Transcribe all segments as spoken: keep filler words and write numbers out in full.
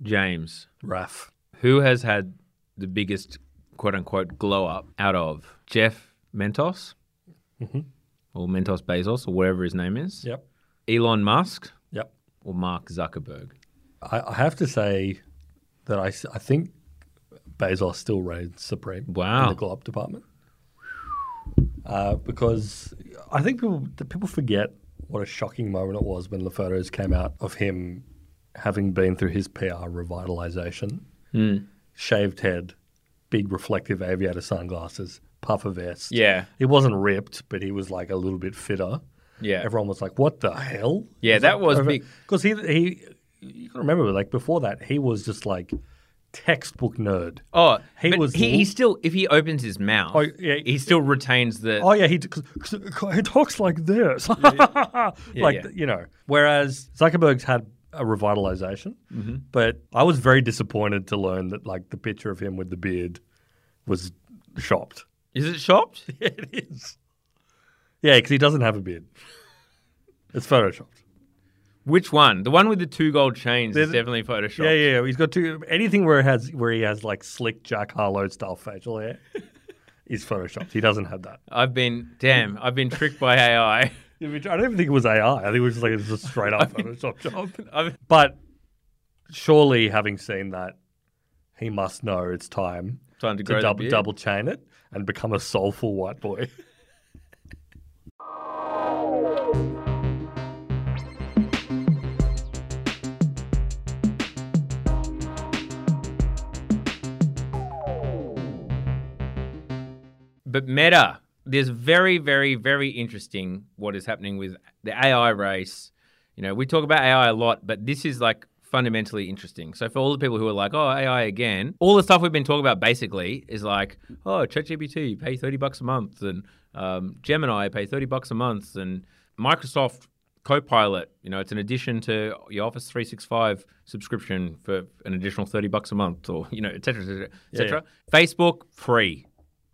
James, Raf. who has had the biggest quote-unquote glow-up out of Jeff Mentos Mm-hmm. or Mentos Bezos or whatever his name is, Yep. Elon Musk Yep. or Mark Zuckerberg? I, I have to say that I, s- I think Bezos still reigns supreme Wow. in the glow up department. Uh, because I think people people forget what a shocking moment it was when the photos came out of him having been through his P R revitalization. Mm. Shaved head, big reflective aviator sunglasses, puffer vest. Yeah. He wasn't ripped, but he was like a little bit fitter. Yeah. Everyone was like, "What the hell?" Yeah, that was big. Because he he, you can remember, like before that, he was just like textbook nerd. Oh, He but was he, l- he still, if he opens his mouth, Oh, yeah. he still retains the. Oh yeah, he cause, cause he talks like this, like yeah. you know. Whereas Zuckerberg's had a revitalization, Mm-hmm. but I was very disappointed to learn that like the picture of him with the beard was shopped. Is it shopped? Yeah, it is. Yeah, because he doesn't have a beard. It's photoshopped. Which one? The one with the two gold chains There's- is definitely photoshopped. Yeah, yeah, yeah. He's got two. Anything where it has where he has like slick Jack Harlow style facial hair is photoshopped. He doesn't have that. I've been, damn, I've been tricked by A I. I don't even think it was A I. I think it was just like it was just straight up Photoshop job. I've, But surely, having seen that, he must know it's time Time to to grow the double beard. double chain it and become a soulful white boy. But Meta, there's very, very, very interesting what is happening with the A I race. You know, we talk about A I a lot, but this is like fundamentally interesting. So for all the people who are like, oh, A I again, all the stuff we've been talking about basically is like, oh, ChatGPT, pay thirty bucks a month, and um, Gemini, pay thirty bucks a month, and Microsoft Copilot, you know, it's an addition to your Office three sixty-five subscription for an additional thirty bucks a month, or, you know, et cetera, et cetera, et Yeah, cetera. Facebook, free.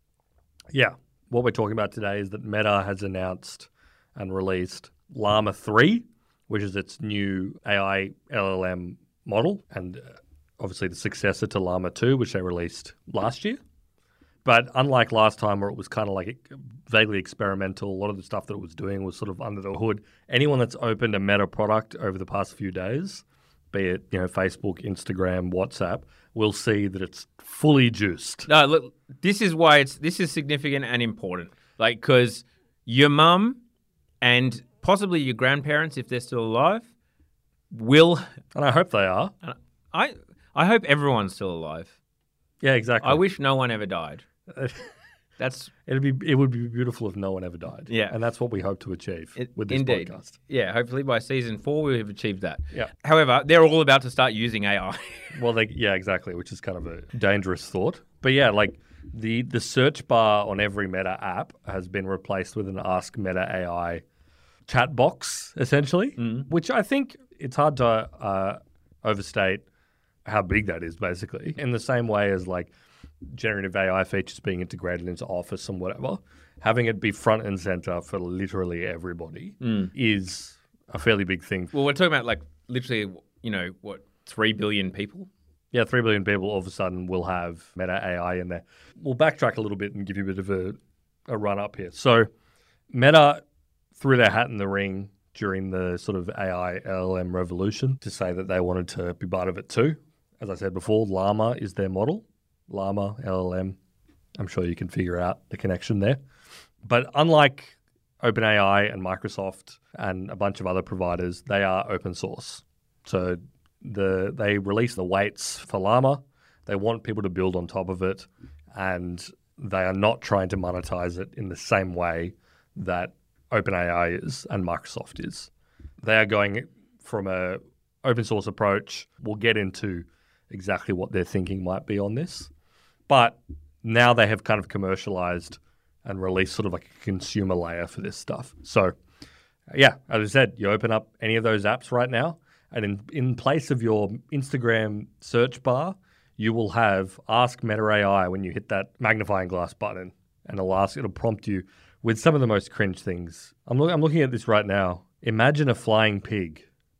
Yeah. What we're talking about today is that Meta has announced and released Llama three, which is its new A I L L M model, and uh, obviously the successor to Llama two, which they released last year. But unlike last time where it was kind of like vaguely experimental, a lot of the stuff that it was doing was sort of under the hood. Anyone that's opened a Meta product over the past few days, be it, you know, Facebook, Instagram, WhatsApp, will see that it's fully juiced. No, look, this is why it's this is significant and important. Like, because your mum and possibly your grandparents, if they're still alive, will. And I hope they are. I I hope everyone's still alive. Yeah, exactly. I wish no one ever died. That's It'd be it would be beautiful if no one ever died. Yeah. And that's what we hope to achieve it, with this indeed. podcast. Yeah, hopefully by season four we have achieved that. Yeah. However, they're all about to start using A I. Well, they, yeah, exactly, which is kind of a dangerous thought. But yeah, like the the search bar on every Meta app has been replaced with an Ask Meta A I chat box, essentially, Mm. which I think it's hard to uh, overstate how big that is, basically. In the same way as like generative A I features being integrated into Office and whatever, having it be front and center for literally everybody Mm. is a fairly big thing. Well, we're talking about like literally, you know, what, three billion people? Yeah, three billion people all of a sudden will have Meta A I in there. We'll backtrack a little bit and give you a bit of a, a run up here. So Meta threw their hat in the ring during the sort of A I L L M revolution to say that they wanted to be part of it too. As I said before, Llama is their model. Llama, L L M. I'm sure you can figure out the connection there. But unlike OpenAI and Microsoft and a bunch of other providers, they are open source. So the they release the weights for Llama. They want people to build on top of it, and they are not trying to monetize it in the same way that OpenAI is and Microsoft is. They are going from a open source approach. We'll get into exactly what their thinking might be on this. But now they have kind of commercialized and released sort of like a consumer layer for this stuff. So yeah, as I said, you open up any of those apps right now, and in, in place of your Instagram search bar, you will have Ask Meta A I when you hit that magnifying glass button, and it'll ask, it'll prompt you with some of the most cringe things. I'm, lo- I'm looking at this right now. Imagine a flying pig.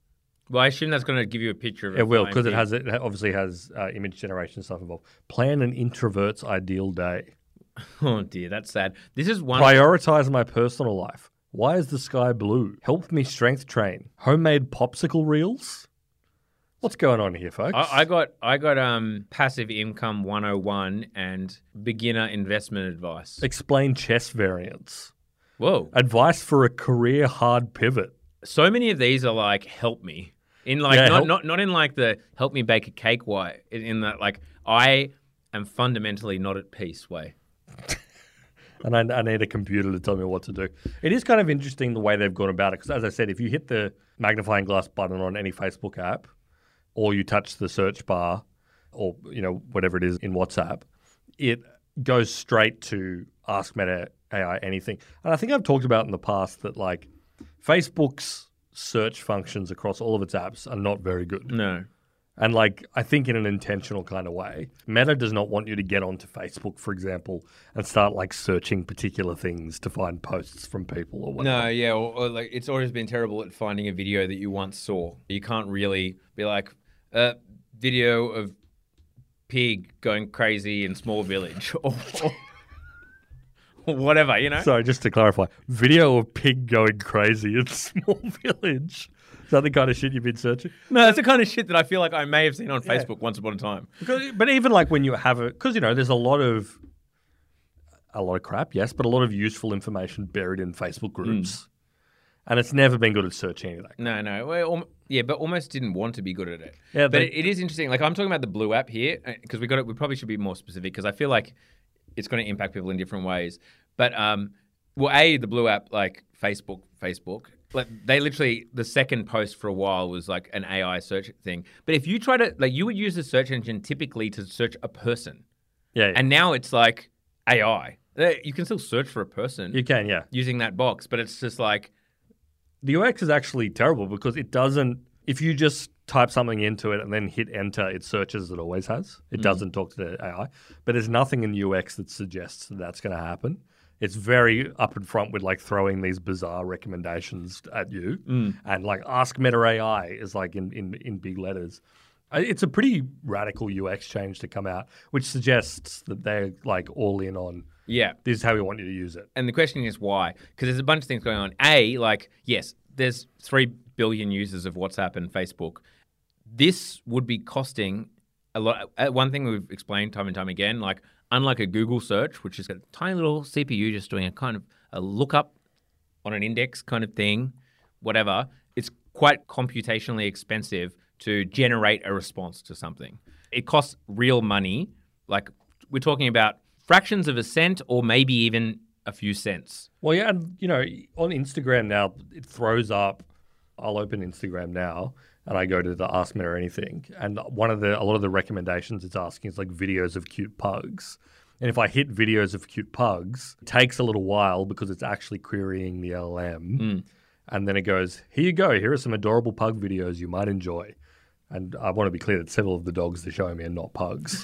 Well, I assume that's going to give you a picture of It will, flying because it pig. has it obviously has uh, image generation stuff involved. Plan an introvert's ideal day. Oh dear, that's sad. This is one. Prioritize my personal life. Why is the sky blue? Help me strength train. Homemade popsicle reels. What's going on here, folks? I, I got I got um passive income one oh one and beginner investment advice. Explain chess variants. Whoa. Advice for a career hard pivot. So many of these are like help me. In like Yeah, not, help- not not in like the help me bake a cake way. In, in that like I am fundamentally not at peace way. And I, I need a computer to tell me what to do. It is kind of interesting the way they've gone about it. Because as I said, if you hit the magnifying glass button on any Facebook app, or you touch the search bar, or you know whatever it is in WhatsApp, it goes straight to Ask Meta A I anything. And I think I've talked about in the past that like Facebook's search functions across all of its apps are not very good. No. And like, I think in an intentional kind of way, Meta does not want you to get onto Facebook, for example, and start like searching particular things to find posts from people or whatever. No, yeah, or, or like it's always been terrible at finding a video that you once saw. You can't really be like a video of pig going crazy in small village or, or, or whatever, you know. Sorry, just to clarify, video of pig going crazy in small village. Is that the kind of shit you've been searching? No, that's the kind of shit that I feel like I may have seen on Facebook once upon a time. Because, but even like when you have it, because you know, there's a lot of a lot of crap, yes, but a lot of useful information buried in Facebook groups, and it's never been good at searching anything. No, no. Well, al- yeah, but almost didn't want to be good at it. Yeah, but they- it, it is interesting. Like I'm talking about the Blue app here because we got it. We probably should be more specific because I feel like it's going to impact people in different ways. But um, well, a the Blue app like Facebook, Facebook. Like they literally the second post for a while was like an A I search thing. But if you try to like, you would use the search engine typically to search a person, Yeah, yeah. and now it's like A I. Uh, You can still search for a person you can, yeah. using that box, but it's just like. The U X is actually terrible because it doesn't, if you just type something into it and then hit enter, it searches as it always has. It doesn't talk to the A I. But there's nothing in U X that suggests that that's going to happen. It's very up in front with like throwing these bizarre recommendations at you. And like Ask Meta A I is like in, in, in big letters. Uh, It's a pretty radical U X change to come out, which suggests that they're like all in on Yeah. this is how we want you to use it. And the question is why? Because there's a bunch of things going on. A, like, yes, there's three billion users of WhatsApp and Facebook. This would be costing a lot. Uh, one thing we've explained time and time again, like, unlike a Google search, which is a tiny little C P U just doing a kind of a lookup on an index kind of thing, whatever, it's quite computationally expensive to generate a response to something. It costs real money. Like, we're talking about fractions of a cent or maybe even a few cents. Well, yeah, and you know, on Instagram now, it throws up. I'll open Instagram now, and I go to the Ask Me or Anything, and one of the a lot of the recommendations it's asking is like videos of cute pugs. And if I hit videos of cute pugs, it takes a little while because it's actually querying the L L M, and then it goes, "Here you go. Here are some adorable pug videos you might enjoy." And I want to be clear that several of the dogs they're showing me are not pugs,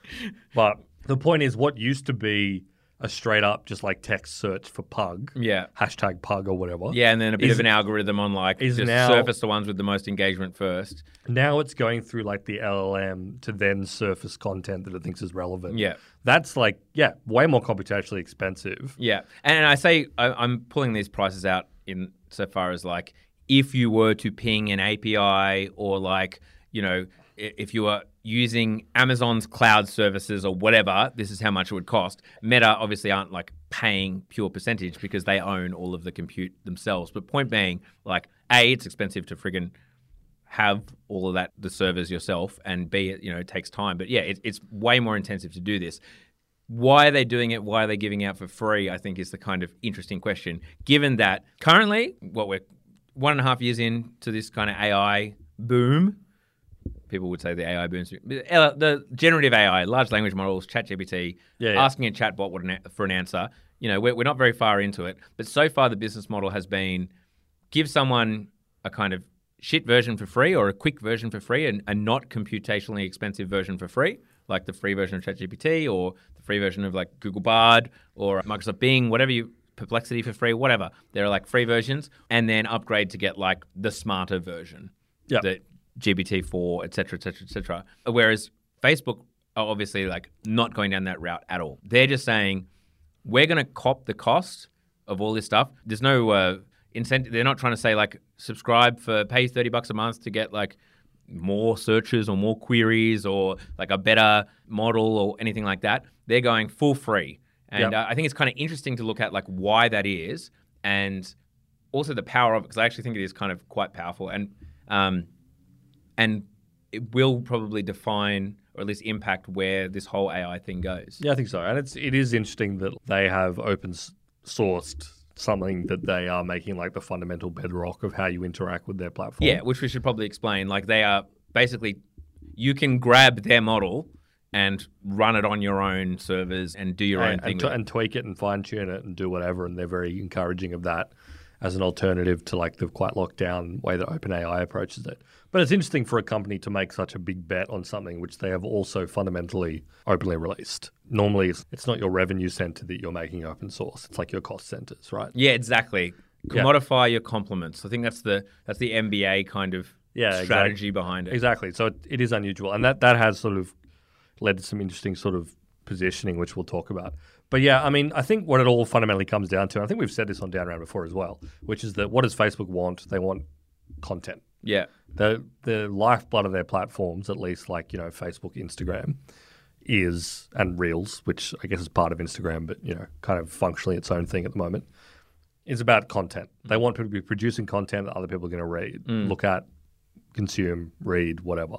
but the point is, what used to be a straight up just like text search for pug, Yeah. hashtag pug or whatever. Yeah, and then a bit Is- of an algorithm on like is just now- surface the ones with the most engagement first. Now it's going through like the L L M to then surface content that it thinks is relevant. Yeah. That's like, yeah, way more computationally expensive. Yeah, and I say I, I'm pulling these prices out in so far as like if you were to ping an A P I or like, you know, i- if you were using Amazon's cloud services or whatever, this is how much it would cost. Meta obviously aren't like paying pure percentage because they own all of the compute themselves. But point being, like, A, it's expensive to friggin' have all of that, the servers yourself, and B, it, you know, it takes time. But yeah, it, it's way more intensive to do this. Why are they doing it? Why are they giving out for free? I think is the kind of interesting question. Given that currently, what we're one and a half years into this kind of A I boom, people would say the A I boom, the generative A I, large language models, ChatGPT, Yeah, yeah. asking a chatbot what an, for an answer. You know, we're, we're not very far into it, but so far the business model has been give someone a kind of shit version for free or a quick version for free and a not computationally expensive version for free, like the free version of ChatGPT or the free version of like Google Bard or Microsoft Bing, whatever you, Perplexity for free, whatever. There are like free versions and then upgrade to get like the smarter version. Yep. the G P T four, et cetera, et cetera, et cetera. Whereas Facebook are obviously like not going down that route at all. They're just saying, we're going to cop the cost of all this stuff. There's no uh, incentive. They're not trying to say like subscribe for pay thirty bucks a month to get like more searches or more queries or like a better model or anything like that. They're going full free. And Yep. uh, I think it's kind of interesting to look at like why that is and also the power of it, because I actually think it is kind of quite powerful. And um, and it will probably define or at least impact where this whole A I thing goes. Yeah, I think so. And it's it is interesting that they have open s- sourced something that they are making like the fundamental bedrock of how you interact with their platform. Yeah, which we should probably explain. Like they are basically, you can grab their model and run it on your own servers and do your own and, thing. and, with t- it. and tweak it and fine tune it and do whatever. And they're very encouraging of that as an alternative to like the quite locked down way that OpenAI approaches it. But it's interesting for a company to make such a big bet on something which they have also fundamentally openly released. Normally, it's, it's not your revenue center that you're making open source. It's like your cost centers, right? Yeah, exactly. Yeah. Commodify your compliments. I think that's the that's the M B A kind of Yeah, strategy exactly. behind it. Exactly. So it, it is unusual. And that, that has sort of led to some interesting sort of positioning, which we'll talk about. But yeah, I mean, I think what it all fundamentally comes down to, and I think we've said this on Down Round before as well, which is that what does Facebook want? They want content. Yeah. The the lifeblood of their platforms, at least like, you know, Facebook, Instagram, is, and Reels, which I guess is part of Instagram, but, you know, kind of functionally its own thing at the moment, is about content. They want people to be producing content that other people are going to read, look at, consume, read, whatever.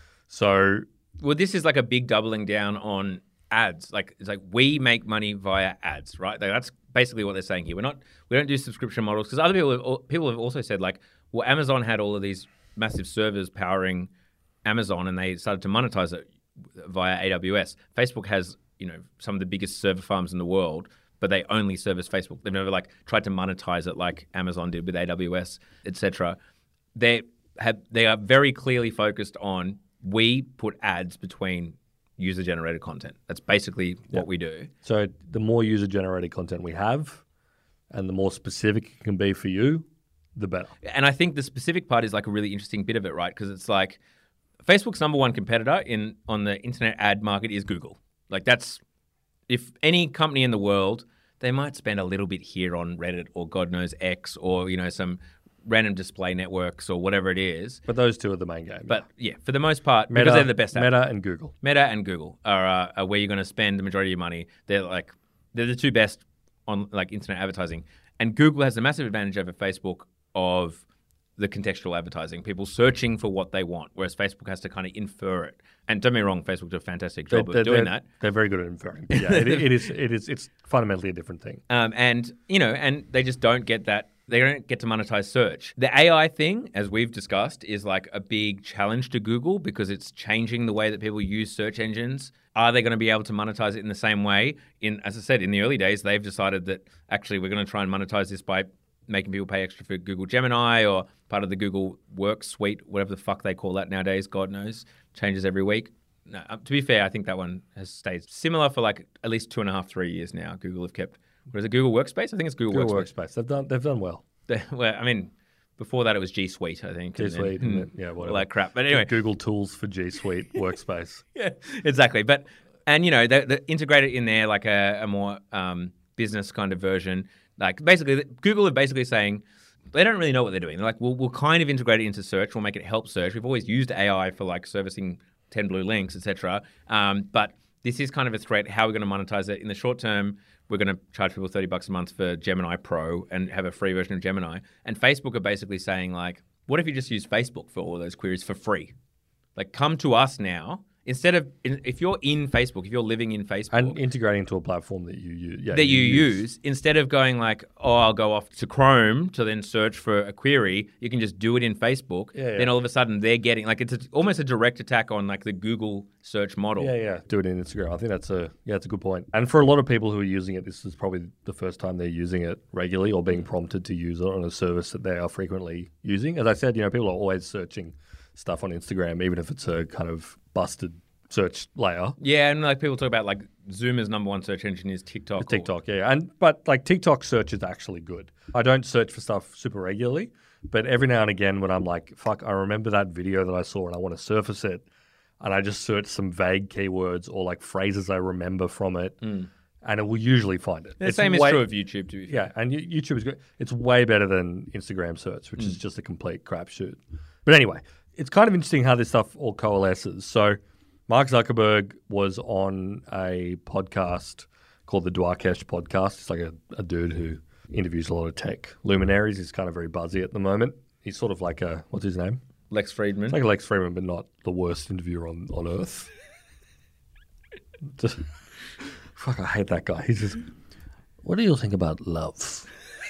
So Well, this is like a big doubling down on ads. Like it's like we make money via ads, right? Like, that's basically what they're saying here. We're not we don't do subscription models because other people have, people have also said like, well, Amazon had all of these massive servers powering Amazon, and they started to monetize it via A W S. Facebook has, you know, some of the biggest server farms in the world, but they only service Facebook. They've never like tried to monetize it like Amazon did with A W S, et cetera. They have they are very clearly focused on, we put ads between user-generated content. That's basically what we do. So the more user-generated content we have and the more specific it can be for you, the better. And I think the specific part is like a really interesting bit of it, right? Because it's like Facebook's number one competitor in on the internet ad market is Google. Like that's, if any company in the world, they might spend a little bit here on Reddit or God knows X or, you know, some random display networks or whatever it is. But those two are the main game. But yeah, for the most part, Meta, because they're the best at it. Meta and Google. Meta and Google are, uh, are where you're going to spend the majority of your money. They're like they're the two best on like internet advertising, and Google has a massive advantage over Facebook of the contextual advertising, people searching for what they want, whereas Facebook has to kind of infer it. And don't get me wrong, Facebook did a fantastic job They're- of doing they're- that. They're very good at inferring. But yeah, it, it is. It is. It's fundamentally a different thing. Um, and you know, and they just don't get that. They don't get to monetize search. The A I thing, as we've discussed, is like a big challenge to Google because it's changing the way that people use search engines. Are they going to be able to monetize it in the same way? In, as I said, in the early days, they've decided that actually we're going to try and monetize this by making people pay extra for Google Gemini or part of the Google Work Suite, whatever the fuck they call that nowadays. God knows, changes every week. No, uh, to be fair, I think that one has stayed similar for like at least two and a half, three years now. Google have kept. What is it, Google Workspace? I think it's Google, Google Workspace. Workspace. They've done. They've done well. They- well, I mean, before that it was G Suite, I think. G and then- Suite. and hmm, then- Yeah, all whatever. that crap. But anyway, Google tools for G Suite Workspace. yeah, exactly. But and you know, they, they integrate it in there like a, a more um, business kind of version. Like basically, Google are basically saying they don't really know what they're doing. They're like, we'll we'll kind of integrate it into search. We'll make it help search. We've always used A I for like servicing ten blue links, et cetera. Um, but this is kind of a threat. How we're going to monetize it in the short term? We're going to charge people thirty bucks a month for Gemini Pro and have a free version of Gemini. And Facebook are basically saying like, what if you just use Facebook for all of those queries for free? Like, come to us now. Instead of, if you're in Facebook, if you're living in Facebook. And integrating into a platform that you use. Yeah, that you use. instead of going like, oh, I'll go off to Chrome to then search for a query, you can just do it in Facebook. Yeah, yeah. Then all of a sudden they're getting, like, it's a, almost a direct attack on like the Google search model. Yeah, yeah. Do it in Instagram. I think that's a yeah, that's a good point. And for a lot of people who are using it, this is probably the first time they're using it regularly or being prompted to use it on a service that they are frequently using. As I said, you know, people are always searching stuff on Instagram, even if it's a kind of busted search layer. Yeah, and like people talk about like Zoomer's number one search engine is TikTok. or- TikTok, yeah. And but like TikTok search is actually good. I don't search for stuff super regularly, But every now and again when I'm like, fuck, I remember that video that I saw and I want to surface it, and I just search some vague keywords or like phrases I remember from it, Mm. and it will usually find it. The It's same way- is true of YouTube, to be fair. Yeah, and y- YouTube is good. It's way better than Instagram search, which Mm. is just a complete crapshoot. But anyway, it's kind of interesting how this stuff all coalesces. So Mark Zuckerberg was on a podcast called the Dwarkesh Podcast. It's like a, a dude who interviews a lot of tech luminaries. He's kind of very buzzy at the moment. He's sort of like a, what's his name? Lex Friedman. It's like Lex Friedman, but not the worst interviewer on, on earth. Just, fuck, I hate that guy. He's just, what do you think about love?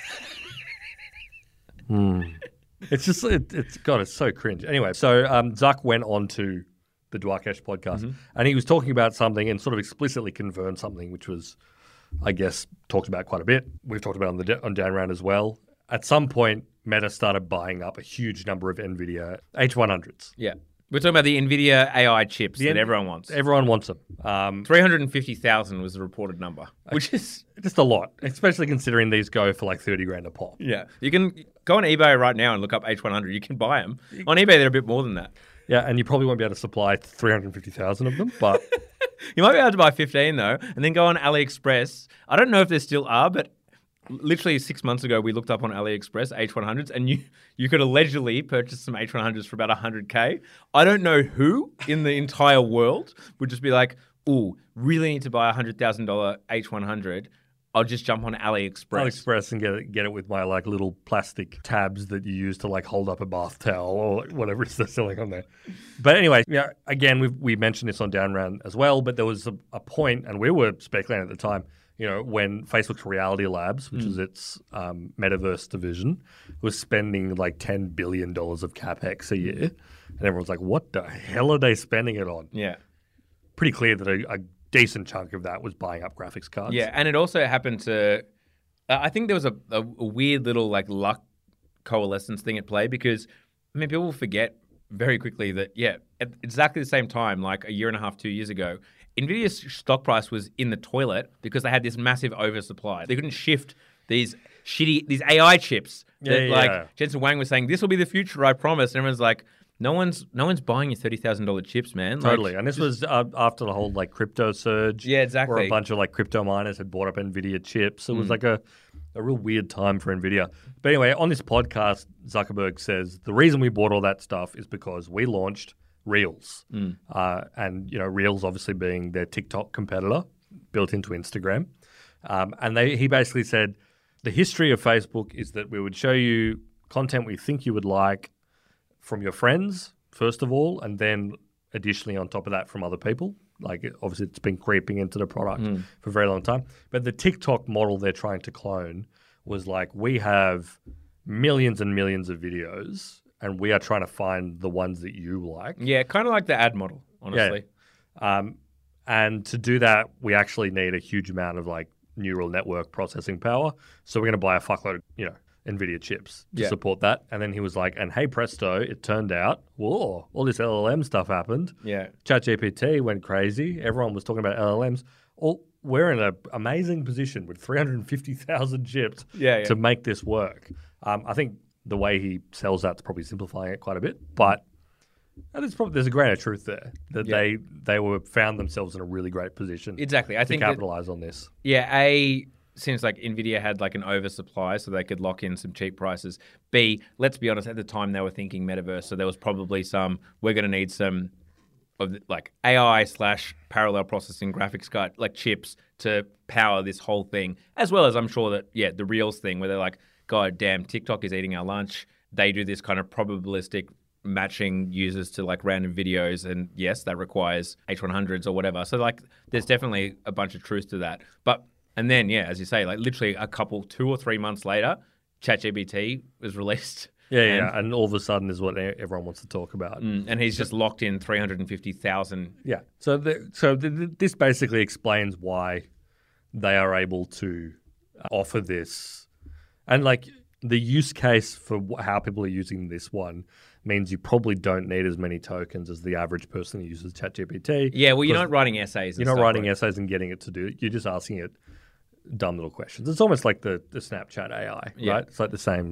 Hmm. It's just, it, it's, God, it's so cringe. Anyway, so um, Zuck went on to the Dwarkesh podcast Mm-hmm. and he was talking about something and sort of explicitly confirmed something, which was, I guess, talked about quite a bit. We've talked about it on the on Dan Round as well. At some point, Meta started buying up a huge number of NVIDIA H one hundreds. Yeah. We're talking about the NVIDIA A I chips The that N- everyone wants. Everyone wants them. Um, three hundred fifty thousand was the reported number, which is... just a lot, especially considering these go for like thirty grand a pop. Yeah. You can go on eBay right now and look up H one hundred. You can buy them. On eBay, they're a bit more than that. Yeah, and you probably won't be able to supply three hundred fifty thousand of them, but You might be able to buy fifteen, though, and then go on AliExpress. I don't know if there still are, but literally six months ago, we looked up on AliExpress H one hundreds, and you, you could allegedly purchase some H one hundreds for about one hundred K. I don't know who in the entire world would just be like, ooh, really need to buy a one hundred thousand dollars H one hundred. I'll just jump on AliExpress. AliExpress and get it, get it with my like little plastic tabs that you use to like hold up a bath towel or like, whatever it is they're selling on there. But anyway, yeah, again, we we mentioned this on Down Round as well, but there was a, a point, and we were speculating at the time, you know, when Facebook's Reality Labs, which is its um, metaverse division, was spending like ten billion dollars of CapEx a year. And everyone's like, what the hell are they spending it on? Yeah. Pretty clear that a, a decent chunk of that was buying up graphics cards. Yeah, and it also happened to. Uh, I think there was a, a, a weird little like luck coalescence thing at play because I mean people forget very quickly that yeah at exactly the same time like a year and a half two years ago Nvidia's stock price was in the toilet because they had this massive oversupply. They couldn't shift these shitty these A I chips that Yeah, yeah, like yeah. Jensen Huang was saying this will be the future, I promise, and everyone's like no one's no one's buying your thirty thousand dollar chips, man. Like, Totally. And this was uh, after the whole like crypto surge. Yeah, exactly. Where a bunch of like crypto miners had bought up NVIDIA chips. It was like a, a real weird time for NVIDIA. But anyway, on this podcast, Zuckerberg says the reason we bought all that stuff is because we launched Reels. Uh, and, you know, Reels obviously being their TikTok competitor built into Instagram. Um, and they he basically said the history of Facebook is that we would show you content we think you would like from your friends, first of all, and then additionally on top of that from other people. Like, it, obviously, it's been creeping into the product for a very long time. But the TikTok model they're trying to clone was like, we have millions and millions of videos, and we are trying to find the ones that you like. Yeah, kind of like the ad model, honestly. Um, and to do that, we actually need a huge amount of like neural network processing power. So we're going to buy a fuckload of, you know, NVIDIA chips to Yeah. support that. And then he was like, and hey, presto, it turned out, whoa, all this L L M stuff happened. Yeah. ChatGPT went crazy. Everyone was talking about L L Ms. All, we're in an amazing position with three hundred fifty thousand chips Yeah, yeah. to make this work. Um, I think the way he sells that's probably simplifying it quite a bit, but there's probably there's a grain of truth there that Yeah. they they were found themselves in a really great position Exactly. I to think that- capitalize on this. Yeah, A, since like Nvidia had like an oversupply, so they could lock in some cheap prices. B, let's be honest, at the time they were thinking metaverse, so there was probably some. We're going to need some of the, like A I slash parallel processing graphics card like chips to power this whole thing, as well as I'm sure that yeah, the Reels thing where they're like, God damn, TikTok is eating our lunch. They do this kind of probabilistic matching users to like random videos, and yes, that requires H one hundreds or whatever. So like, there's definitely a bunch of truth to that, but. And then, yeah, as you say, like literally a couple, two or three months later, ChatGPT was released. Yeah, and, yeah, and all of a sudden is what e- everyone wants to talk about. mm, and he's just locked in three hundred fifty thousand. Yeah. So the, so the, the- this basically explains why they are able to offer this, and like the use case for wh- how people are using this one means you probably don't need as many tokens as the average person who uses ChatGPT. Yeah, well, you're because not writing essays. And You're not stuff, writing right? essays and getting it to do it. You're just asking it dumb little questions. It's almost like the, the Snapchat A I, Yeah. right? It's like the same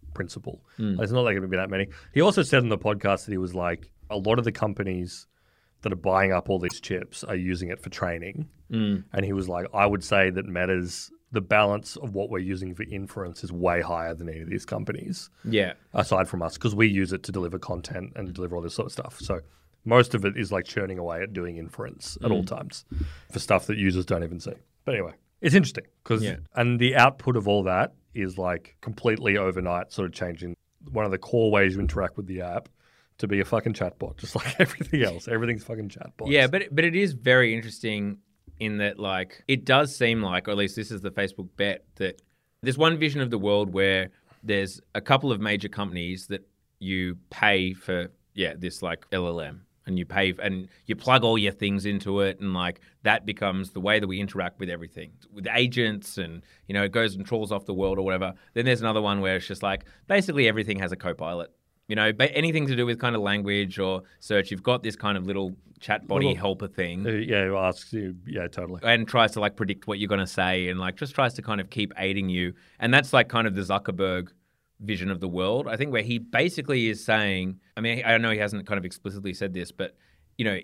principle. Mm. There's not like going to be that many. He also said in the podcast that he was like, a lot of the companies that are buying up all these chips are using it for training. Mm. And he was like, I would say that Meta's, the balance of what we're using for inference is way higher than any of these companies. Yeah. Aside from us, because we use it to deliver content and deliver all this sort of stuff. So most of it is like churning away at doing inference at Mm. all times for stuff that users don't even see. But anyway, it's interesting because, Yeah. and the output of all that is like completely overnight sort of changing one of the core ways you interact with the app to be a fucking chatbot, just like everything else. Everything's fucking chatbots. Yeah, but but it is very interesting in that, like, it does seem like, or at least this is the Facebook bet, that there's one vision of the world where there's a couple of major companies that you pay for, yeah, this like L L M, and you pay f- and you plug all your things into it, and like that becomes the way that we interact with everything, with agents, and you know it goes and trawls off the world or whatever. Then there's another one where it's just like basically everything has a co-pilot. You know, but anything to do with kind of language or search, you've got this kind of little chat body Little- helper thing. Uh, yeah, who asks you, yeah, totally. And tries to like predict what you're going to say, and like just tries to kind of keep aiding you. And that's like kind of the Zuckerberg vision of the world, I think, where he basically is saying, I mean, I know he hasn't kind of explicitly said this, but you know,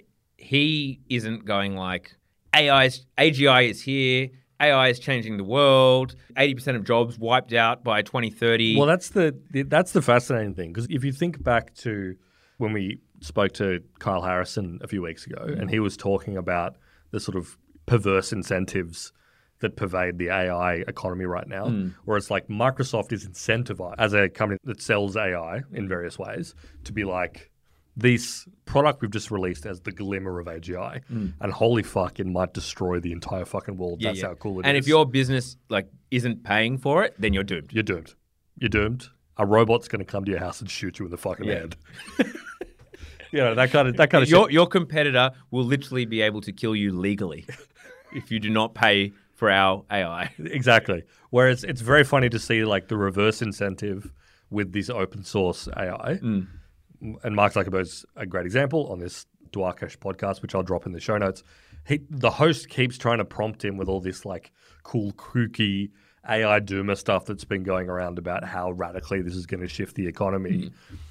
he isn't going like A I's A G I is here, A I is changing the world, eighty percent of jobs wiped out by twenty thirty. Well, that's the that's the fascinating thing, because if you think back to when we spoke to Kyle Harrison a few weeks ago, and he was talking about the sort of perverse incentives that pervade the A I economy right now, Mm. where it's like Microsoft is incentivized as a company that sells A I in various ways to be like, this product we've just released as the glimmer of A G I, Mm. and holy fuck, it might destroy the entire fucking world. Yeah, That's yeah. how cool it and is. if your business like isn't paying for it, then you're doomed. You're doomed. You're doomed. A robot's going to come to your house and shoot you in the fucking Yeah. head. You know, that kind of that kind of Your shit. your competitor will literally be able to kill you legally if you do not pay for our A I. Exactly. Whereas it's very funny to see like the reverse incentive with this open source A I. Mm. And Mark Zuckerberg's a great example on this Dwarkesh podcast, which I'll drop in the show notes. He, the host keeps trying to prompt him with all this like cool, kooky A I doomer stuff that's been going around about how radically this is going to shift the economy. Mm.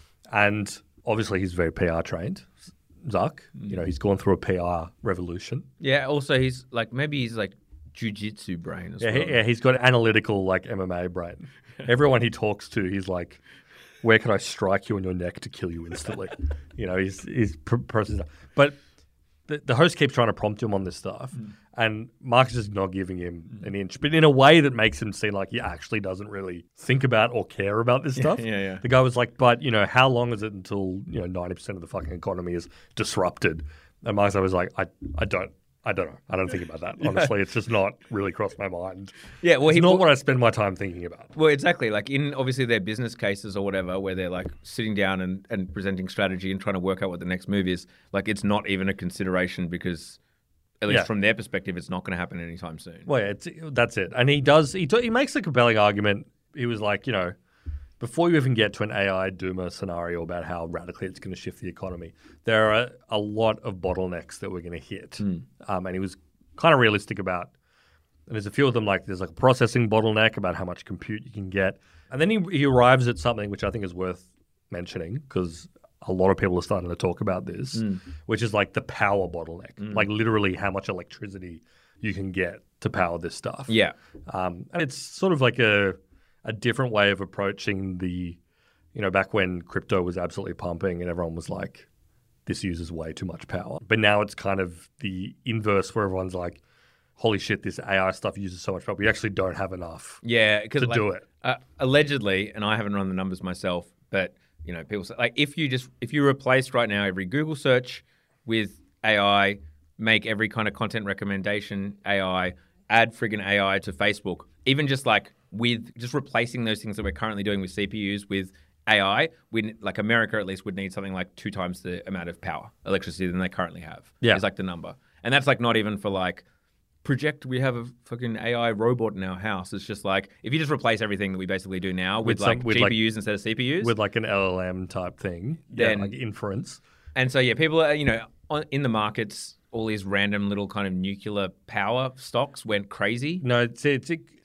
And obviously he's very P R trained, Zuck. Mm. You know, he's gone through a P R revolution. Yeah. Also, he's like maybe he's like jujitsu brain as Yeah, well. he, yeah, he's got analytical like M M A brain. Everyone he talks to, he's like, where can I strike you on your neck to kill you instantly? You know, he's he's pr- processing stuff. But the, the host keeps trying to prompt him on this stuff, Mm. and Mark's just not giving him an inch, but in a way that makes him seem like he actually doesn't really think about or care about this stuff. yeah, yeah. The guy was like, but, you know, how long is it until, you know, ninety percent of the fucking economy is disrupted? And Mark's was like, I, I don't. I don't know. I don't think about that. Honestly, it's just not really crossed my mind. Yeah, well, It's he not what I spend my time thinking about. Well, exactly. Like in obviously their business cases or whatever, where they're like sitting down and, and presenting strategy and trying to work out what the next move is, like it's not even a consideration because, at least Yeah. from their perspective, it's not going to happen anytime soon. Well, yeah, it's, that's it. And he does, he, t- he makes a compelling argument. He was like, you know, before you even get to an A I doomer scenario about how radically it's going to shift the economy, there are a lot of bottlenecks that we're going to hit. Mm. Um, and he was kind of realistic about, and there's a few of them, like there's like a processing bottleneck about how much compute you can get. And then he, he arrives at something which I think is worth mentioning because a lot of people are starting to talk about this, Mm. which is like the power bottleneck, Mm. like literally how much electricity you can get to power this stuff. Yeah. Um, and it's sort of like a a different way of approaching the, you know, back when crypto was absolutely pumping and everyone was like, this uses way too much power. But now it's kind of the inverse where everyone's like, holy shit, this A I stuff uses so much power. We actually don't have enough Yeah, because to like, do it. Uh, allegedly, and I haven't run the numbers myself, but you know, people say like if you just if you replaced right now every Google search with A I, make every kind of content recommendation A I, add friggin' A I to Facebook, even just like with just replacing those things that we're currently doing with C P Us with A I, we like America at least would need something like two times the amount of power, electricity than they currently have. Yeah. Is like the number, and that's like not even for like. Project we have a fucking A I robot in our house. It's just like if you just replace everything that we basically do now with, With some- like with, G P Us like- instead of C P Us. With like an L L M type thing, yeah, Then- like inference. and so yeah, people are you know on, in the markets, all these random little kind of nuclear power stocks went crazy. No, it's, it's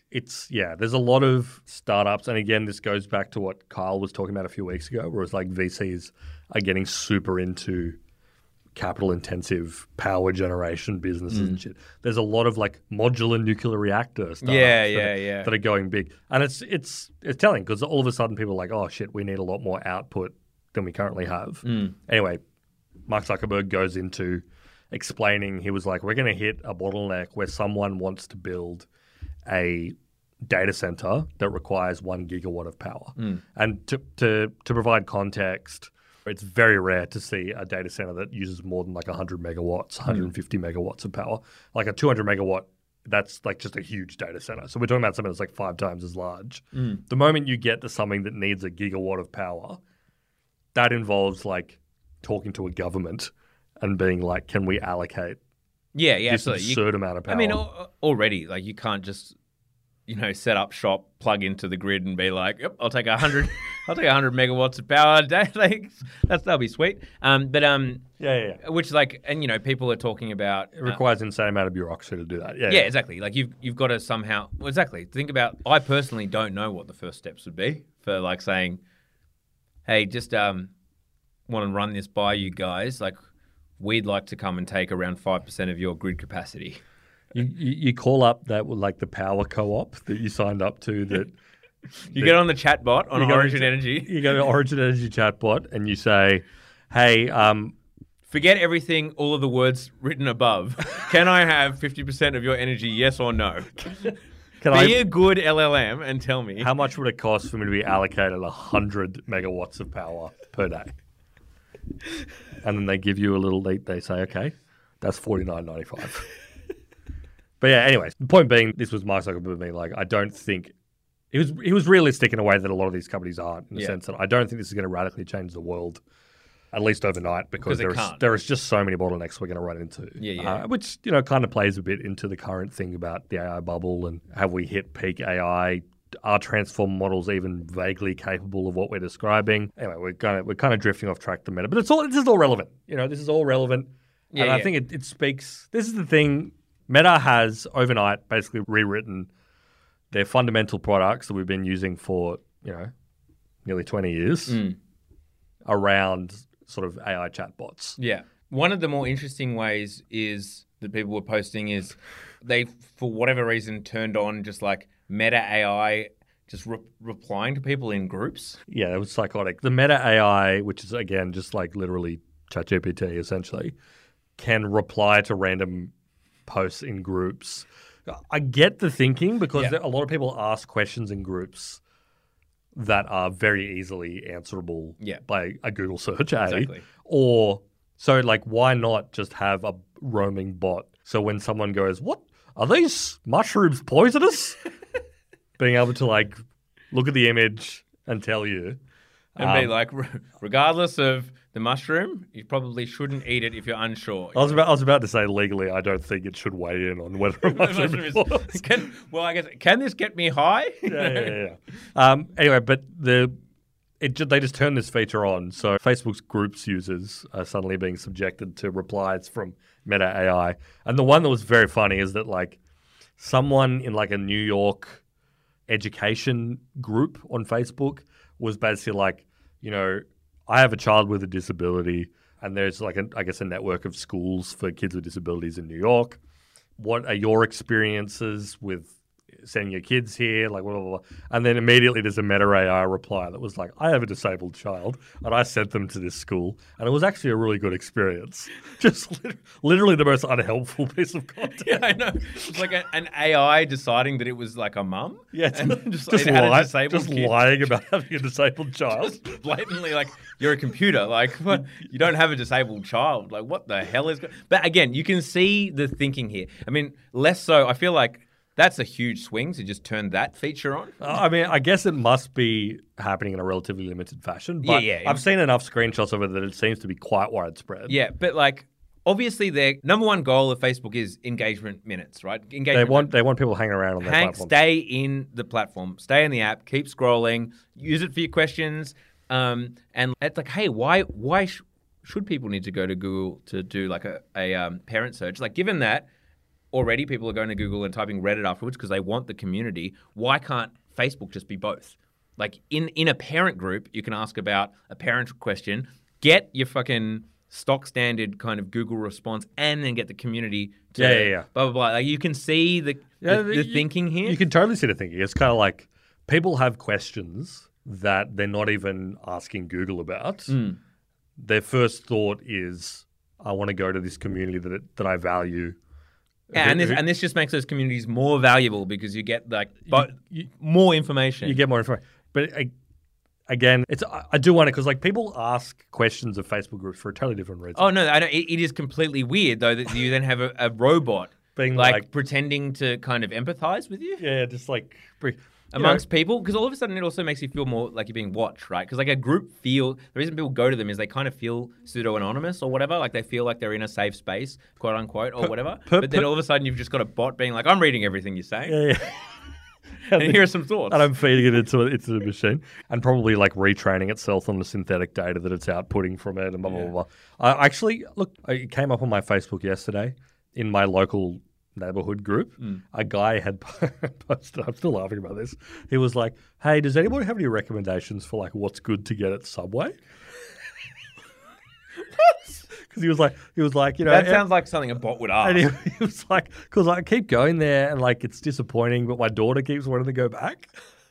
it's, yeah, there's a lot of startups. And again, this goes back to what Kyle was talking about a few weeks ago, where it's like V Cs are getting super into capital intensive power generation businesses mm. and shit. There's a lot of like modular nuclear reactor stuff yeah, that, yeah, are, yeah. that are going big. And it's it's it's telling because all of a sudden people are like, oh shit, we need a lot more output than we currently have. Mm. Anyway, Mark Zuckerberg goes into explaining, he was like, we're going to hit a bottleneck where someone wants to build a data center that requires one gigawatt of power. Mm. And to, to to provide context, it's very rare to see a data center that uses more than like one hundred megawatts, one hundred fifty mm. megawatts of power. Like a two hundred megawatt, that's like just a huge data center. So we're talking about something that's like five times as large. Mm. The moment you get to something that needs a gigawatt of power, that involves like talking to a government and being like, can we allocate yeah, yeah, this absolutely. absurd you, amount of power? I mean, al- already, like you can't just, you know, set up shop, plug into the grid, and be like, "Yep, I'll take a hundred, I'll take a hundred megawatts of power a day." Like, that's that'll be sweet. Um, but um, yeah, yeah, yeah. Which like, and you know, people are talking about it requires uh, insane amount of bureaucracy to do that. Yeah, yeah, yeah, exactly. Like you've you've got to somehow well, exactly think about. I personally don't know what the first steps would be for like saying, "Hey, just um, want to run this by you guys. Like, we'd like to come and take around five percent of your grid capacity." You, you, you call up that like the power co-op that you signed up to. That you that, get on the chat bot on Origin to, Energy. You go to Origin Energy chat bot and you say, "Hey, um, forget everything, all of the words written above. Can I have fifty percent of your energy? Yes or no? Can Be I, a good L L M and tell me how much would it cost for me to be allocated one hundred megawatts of power per day?" And then they give you a little. They they say, "Okay, that's forty-nine ninety-five." But yeah, anyways, the point being, this was Mark Zuckerberg being like, I don't think he was he was realistic in a way that a lot of these companies aren't, in the yeah. sense that I don't think this is going to radically change the world, at least overnight, because there is, there is just so many bottlenecks we're going to run into. Yeah, yeah. Uh, which, you know, kind of plays a bit into the current thing about the A I bubble and have we hit peak A I? Are transform models even vaguely capable of what we're describing? Anyway, we're kind of we're kind of drifting off track to Meta, but it's all this is all relevant. You know, this is all relevant, yeah, and yeah. I think it, it speaks. This is the thing. Meta has overnight basically rewritten their fundamental products that we've been using for, you know, nearly twenty years mm. around sort of A I chatbots. Yeah. One of the more interesting ways is that people were posting is they, for whatever reason, turned on just like Meta A I just re- replying to people in groups. Yeah, it was psychotic. The Meta A I, which is, again, just like literally ChatGPT essentially, can reply to random posts in groups. I get the thinking because yeah. there, a lot of people ask questions in groups that are very easily answerable yeah. by a Google search, eh? Exactly. Or so like why not just have a roaming bot so when someone goes, what are these mushrooms poisonous? Being able to like look at the image and tell you. And um, be like, regardless of the mushroom, you probably shouldn't eat it if you're unsure. I was about I was about to say legally, I don't think it should weigh in on whether a mushroom is poisonous. Can, well, I guess, can this get me high? yeah, yeah, yeah. yeah. Um, anyway, but the it ju- they just turned this feature on, so Facebook's groups users are suddenly being subjected to replies from Meta A I. And the one that was very funny is that like someone in like a New York education group on Facebook was basically like, you know, I have a child with a disability, and there's like, a, I guess, a network of schools for kids with disabilities in New York. What are your experiences with sending your kids here? Like, blah, blah, blah. And then immediately there's a Meta A I reply that was like, I have a disabled child, and I sent them to this school, and it was actually a really good experience. Just li- literally the most unhelpful piece of content. Yeah, I know. It's like a, an A I deciding that it was like a mum. Yeah, and just, just, just, it had a lie, disabled just kid. lying about having a disabled child. Just blatantly like, you're a computer. Like, what? You don't have a disabled child. Like, what the hell is going But again, you can see the thinking here. I mean, less so, I feel like that's a huge swing to just turn that feature on. Uh, I mean, I guess it must be happening in a relatively limited fashion. But yeah, yeah. I've seen enough screenshots of it that it seems to be quite widespread. Yeah, but like, obviously their number one goal of Facebook is engagement minutes, right? Engagement They want they want people hanging around on their Hang, platform. Stay in the platform, stay in the app, keep scrolling, use it for your questions. Um, and it's like, hey, why why sh- should people need to go to Google to do like a, a um, parent search? Like, given that already people are going to Google and typing Reddit afterwards because they want the community. Why can't Facebook just be both? Like in, in a parent group, you can ask about a parent question, get your fucking stock standard kind of Google response, and then get the community to Yeah, yeah, yeah. blah, blah, blah. Like you can see the, Yeah, the, the you- thinking here. You can totally see the thinking. It's kind of like people have questions that they're not even asking Google about. Mm. Their first thought is, I want to go to this community that it, that I value. Yeah, and this Who- and this just makes those communities more valuable because you get like but you- more information. you get more information. But I, again, it's I, I do wonder because like people ask questions of Facebook groups for a totally different reason. Oh no, I don't, it, it is completely weird though that you then have a, a robot Being like, like- pretending to kind of empathize with you Yeah, just like you amongst know, people because all of a sudden it also makes you feel more like you're being watched, right? Because like a group feel the reason people go to them is they kind of feel pseudo anonymous or whatever, like they feel like they're in a safe space, quote unquote, or whatever. per- but then per- all of a sudden you've just got a bot being like, I'm reading everything you're saying, yeah, yeah. and here are some thoughts. And I'm feeding it into into the machine, and probably like retraining itself on the synthetic data that it's outputting from it, and blah blah Yeah. blah. blah. I actually look. It came up on my Facebook yesterday in my local neighborhood group. Mm. A guy had posted. I'm still laughing about this. He was like, "Hey, does anybody have any recommendations for like what's good to get at Subway?" Because he was like, he was like, you know, That sounds like something a bot would ask. and he, he was like, because I keep going there and like it's disappointing, but my daughter keeps wanting to go back.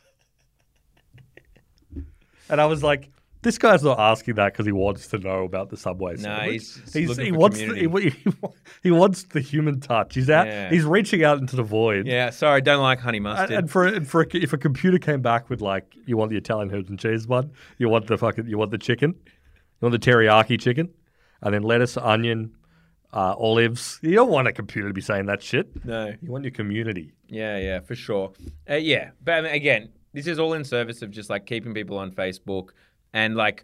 And I was like, this guy's not asking that because he wants to know about the Subway No, sandwich. he's just He's- looking he for wants the, community. he, he wants the human touch. He's out. Yeah. He's reaching out into the void. Yeah, sorry, don't like honey And, mustard. and for and for a, if a computer came back with like, you want the Italian herbs and cheese one, you want the fucking, you want the chicken, you want the teriyaki chicken, and then lettuce, onion, uh, olives. You don't want a computer to be saying that shit. no. You want your community. Yeah, yeah, for sure. Uh, yeah, but I mean, again, this is all in service of just like keeping people on Facebook and like,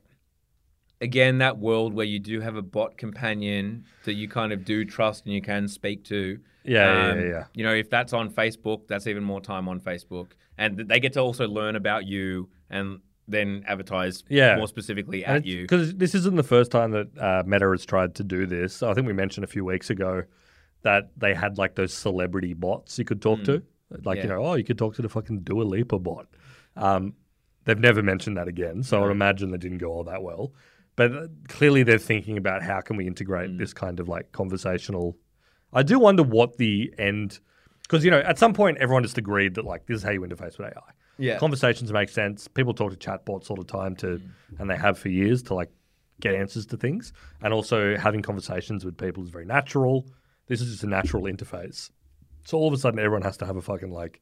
again, that world where you do have a bot companion that you kind of do trust and you can speak to. Yeah, Um, yeah, yeah. You know, if that's on Facebook, that's even more time on Facebook, and th- they get to also learn about you and then advertise Yeah. more specifically at you. Because this isn't the first time that uh, Meta has tried to do this. I think we mentioned a few weeks ago that they had like those celebrity bots you could talk to. Like, you Yeah. know, oh, you could talk to the fucking Dua Lipa bot. Um, they've never mentioned that again. So I would imagine that didn't go all that well. But uh, clearly they're thinking about how can we integrate this kind of like conversational. I do wonder what the end, because, you know, at some point everyone just agreed that like this is how you interface with A I. Yeah. Conversations make sense. People talk to chatbots all the time to, and they have for years to like get answers to things. And also having conversations with people is very natural. This is just a natural interface. So all of a sudden everyone has to have a fucking like,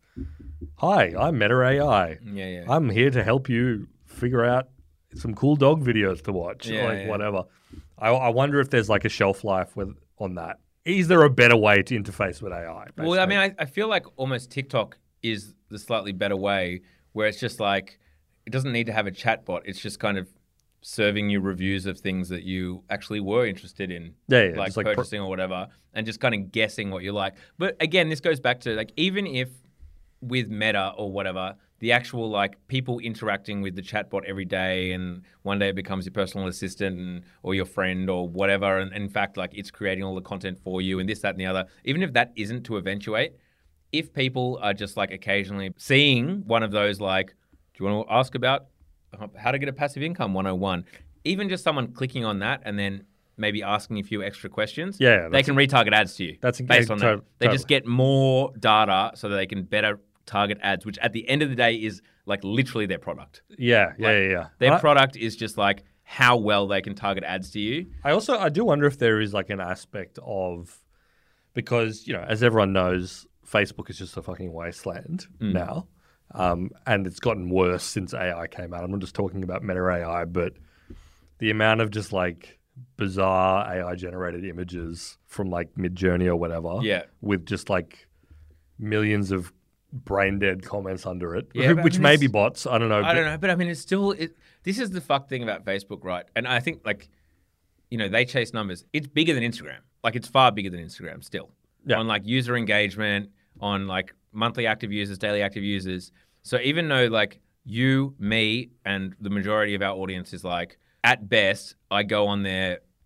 hi, I'm Meta A I. Yeah, yeah. I'm here to help you figure out some cool dog videos to watch, Yeah, like yeah. whatever. I, I wonder if there's like a shelf life with on that. Is there a better way to interface with A I? Well, I basically? mean, I, I feel like almost TikTok is the slightly better way where it's just like, it doesn't need to have a chatbot. It's just kind of serving you reviews of things that you actually were interested in. Yeah, yeah, like just like pro- purchasing or whatever, and just kind of guessing what you like. But again, this goes back to like, even if with Meta or whatever, the actual like people interacting with the chatbot every day, and one day it becomes your personal assistant and, or your friend or whatever, and, and in fact, like it's creating all the content for you and this, that, and the other. Even if that isn't to eventuate, if people are just like occasionally seeing one of those, like, do you want to ask about how to get a passive income one oh one? Even just someone clicking on that and then maybe asking a few extra questions, Yeah, they that's- can retarget ads to you that's- based yeah, on to- that. They totally. just get more data so that they can better target ads, which at the end of the day is like literally their product. yeah, yeah, Like, yeah, yeah. Their I- product is just like how well they can target ads to you. I also I do wonder if there is like an aspect of, because, you know, as everyone knows, Facebook is just a fucking wasteland Mm. now, um, and it's gotten worse since A I came out. I'm not just talking about Meta A I, but the amount of just like bizarre A I generated images from like Midjourney or whatever, Yeah. with just like millions of brain dead comments under it, Yeah, who- but I which mean, may it's- be bots. I don't know. I but- don't know, but I mean, it's still. It, this is the fuck thing about Facebook, right? And I think like, you know, they chase numbers. It's bigger than Instagram. Like, it's far bigger than Instagram still. Yeah. On like user engagement, on like monthly active users, daily active users. So even though like you, me, and the majority of our audience is like, at best, I go on there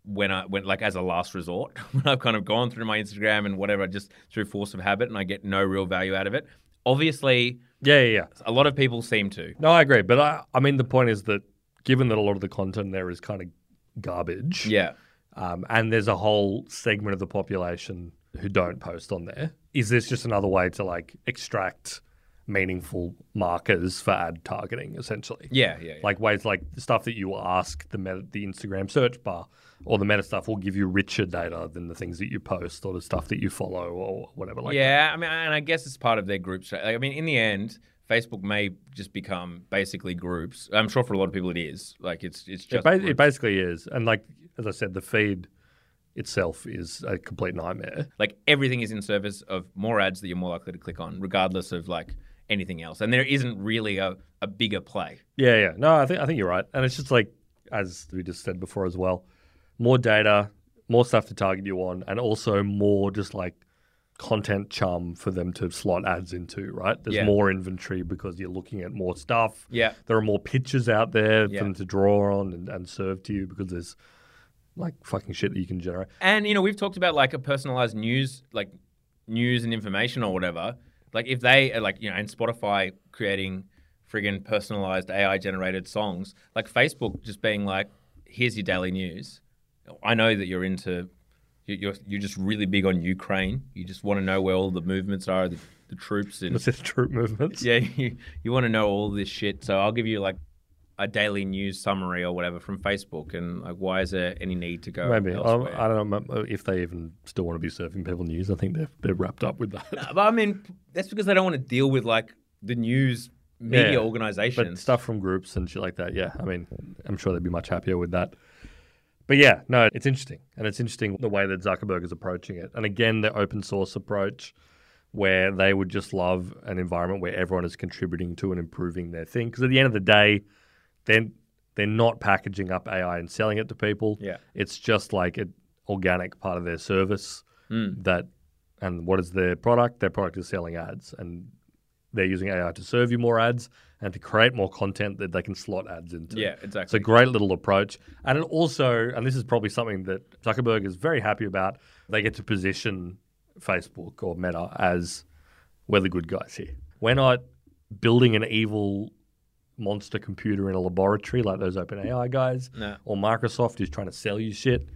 when I went like as a last resort. When I've kind of gone through my Instagram and whatever, just through force of habit, and I get no real value out of it. Obviously, Yeah, yeah, yeah. a lot of people seem to. No, I agree. But I, I mean, the point is that given that a lot of the content there is kind of garbage, Yeah. um, and there's a whole segment of the population who don't post on there, is this just another way to like extract meaningful markers for ad targeting, essentially? Yeah, yeah, yeah. Like ways like the stuff that you ask the meta, the Instagram search bar or the meta stuff will give you richer data than the things that you post or the stuff that you follow or whatever. Like yeah, I mean, and I guess it's part of their group strategy. Like, I mean, in the end, Facebook may just become basically groups. I'm sure for a lot of people it is. Like, it's it's It, just ba- groups. it basically is. And like, as I said, the feed itself is a complete nightmare. Like, everything is in service of more ads that you're more likely to click on, regardless of like anything else. And there isn't really a, a bigger play. Yeah, yeah. No, I think I think you're right. And it's just like, as we just said before as well, more data, more stuff to target you on, and also more just like content chum for them to slot ads into, right? There's Yeah. more inventory because you're looking at more stuff. Yeah. There are more pictures out there Yeah. for them to draw on and, and serve to you because there's like fucking shit that you can generate. And, you know, we've talked about like a personalized news, like news and information or whatever. Like if they are like, you know, and Spotify creating friggin' personalized A I generated songs, like Facebook just being like, here's your daily news. I know that you're into, you- you're you're just really big on Ukraine. You just want to know where all the movements are, the, the troops. And What's this troop movements? yeah, you, you want to know all this shit. So I'll give you like a daily news summary or whatever from Facebook. And like, why is there any need to go Maybe. I, elsewhere? I don't know if they even still want to be serving people news. I think they're, they're wrapped up with that. But I mean, that's because they don't want to deal with like the news media Yeah, organizations. But stuff from groups and shit like that, yeah. I mean, I'm sure they'd be much happier with that. But yeah, no, it's interesting. And it's interesting the way that Zuckerberg is approaching it. And again, the open source approach where they would just love an environment where everyone is contributing to and improving their thing. Because at the end of the day, then they're not packaging up A I and selling it to people. Yeah. It's just like an organic part of their service Mm. that, and what is their product? Their product is selling ads. And they're using A I to serve you more ads and to create more content that they can slot ads into. Yeah, It's exactly. a great little approach. And it also, and this is probably something that Zuckerberg is very happy about, they get to position Facebook or Meta as, we're the good guys here. We're not building an evil monster computer in a laboratory like those OpenAI guys No. or Microsoft who's trying to sell you shit.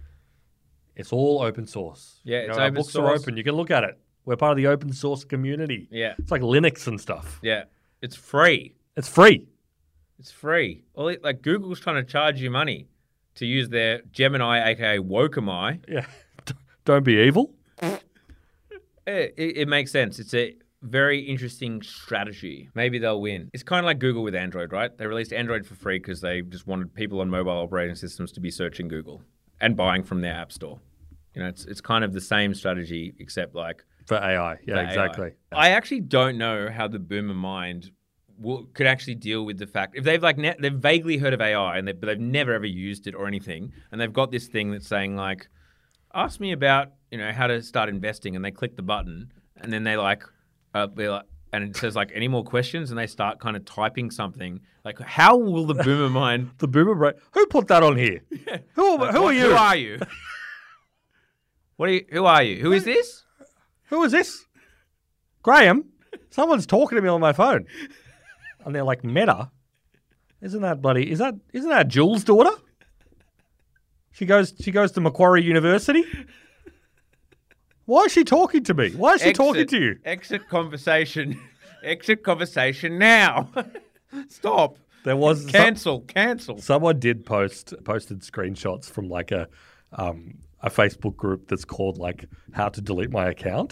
It's all open source. Yeah, You it's know, our open books source. are open. You can look at it. We're part of the open source community. Yeah. It's like Linux and stuff. Yeah. It's free. It's free. It's free. All it, like Google's trying to charge you money to use their Gemini, aka Wokamai. Yeah. Don't be evil. It, it, it makes sense. It's a very interesting strategy. Maybe they'll win. It's kind of like Google with Android, right? They released Android for free because they just wanted people on mobile operating systems to be searching Google and buying from their app store. You know, it's it's kind of the same strategy, except like For A I. Yeah, for A I. exactly. I actually don't know how the boomer mind will, could actually deal with the fact if they've like ne- they've vaguely heard of A I and they, but they've never ever used it or anything, and they've got this thing that's saying like, ask me about you know how to start investing, and they click the button, and then they like, uh, they're like and it says like any more questions, and they start kind of typing something. Like, how will the boomer mind? The boomer brain. Who put that on here? Who, Like, who what- are you? Who are you? What are you? Who are you? Who is this? Who is this? Graham, someone's talking to me on my phone. And they're like, Meta? Isn't that bloody, is that, isn't that Jules' daughter? She goes, she goes to Macquarie University? Why is she talking to me? Why is she talking Exit. to you? Exit conversation. Exit conversation now. Stop. There was some- Cancel. Cancel. someone did post, posted screenshots from like a, um, a Facebook group that's called like how to delete my account.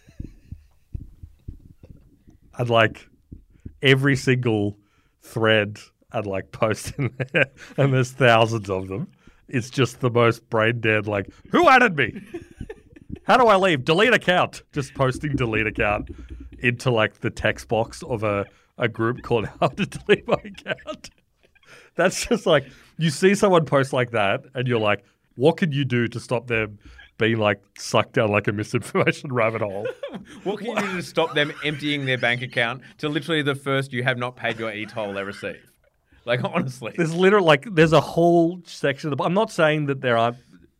And like every single thread and like post in there, and there's thousands of them. It's just the most brain dead, like, who added me? How do I leave? Delete account. Just posting delete account into like the text box of a, a group called how to delete my account. That's just like, you see someone post like that and you're like, what can you do to stop them being like sucked down like a misinformation rabbit hole? What can you do to stop them emptying their bank account to literally the first you have not paid your e-toll they receive? Like, honestly. There's literally like, there's a whole section of the, I'm not saying that there aren't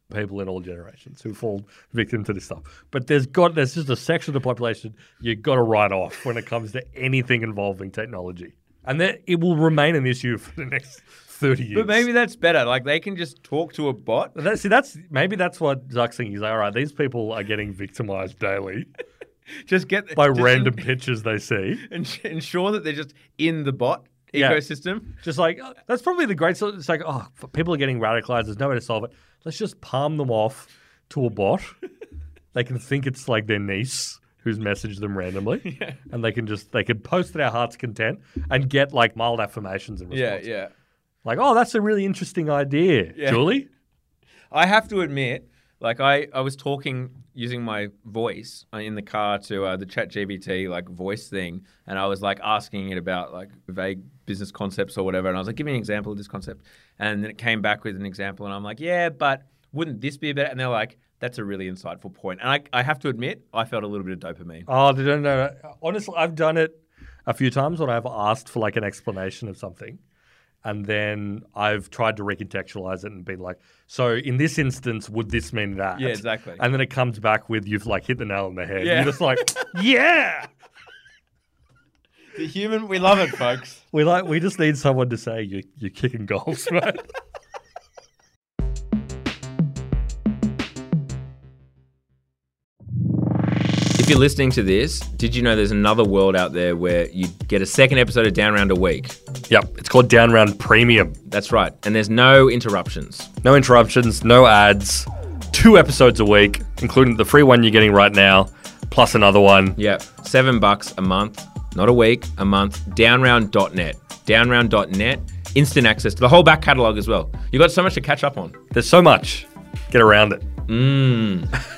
people in all generations who fall victim to this stuff. But there's got there's just a section of the population you've got to write off when it comes to anything involving technology. And that it will remain an issue for the next thirty years. But maybe that's better. Like they can just talk to a bot. That, see, that's maybe that's what Zuck's thinking. He's like, all right, these people are getting victimized daily. Just get by just random in, pictures they see. And ensure that they're just in the bot yeah. ecosystem. Just like, that's probably the great, it's like, oh, people are getting radicalized. There's no way to solve it. Let's just palm them off to a bot. They can think it's like their niece who's messaged them randomly. Yeah. And they can just, they can post to their heart's content and get like mild affirmations in response. Yeah, yeah. Like, oh, that's a really interesting idea, yeah. Julie. I have to admit, like I, I was talking using my voice in the car to uh, the ChatGPT like voice thing, and I was like asking it about like vague business concepts or whatever, and I was like, give me an example of this concept, and then it came back with an example, and I'm like, yeah, but wouldn't this be a better? And they're like, that's a really insightful point, and I, I have to admit, I felt a little bit of dopamine. Oh, no, no, no. Honestly, I've done it a few times when I've asked for like an explanation of something. And then I've tried to recontextualize it and be like, so in this instance, would this mean that? Yeah, exactly. And then it comes back with you've like hit the nail on the head. Yeah. You're just like, yeah. The human, we love it, folks. We like, we just need someone to say you, you're kicking goals, right? If you're listening to this, did you know there's another world out there where you get a second episode of Down Round a week? Yep, it's called Down Round Premium. That's right, and there's no interruptions. No interruptions, no ads, two episodes a week, including the free one you're getting right now, plus another one. Yeah, seven bucks a month, not a week, a month, downround dot net. downround dot net, instant access to the whole back catalogue as well. You've got so much to catch up on. There's so much. Get around it. Mmm.